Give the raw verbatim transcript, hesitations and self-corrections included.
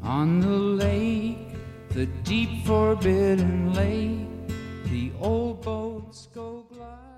On the lake, the deep forbidden lake, the old boats go glide.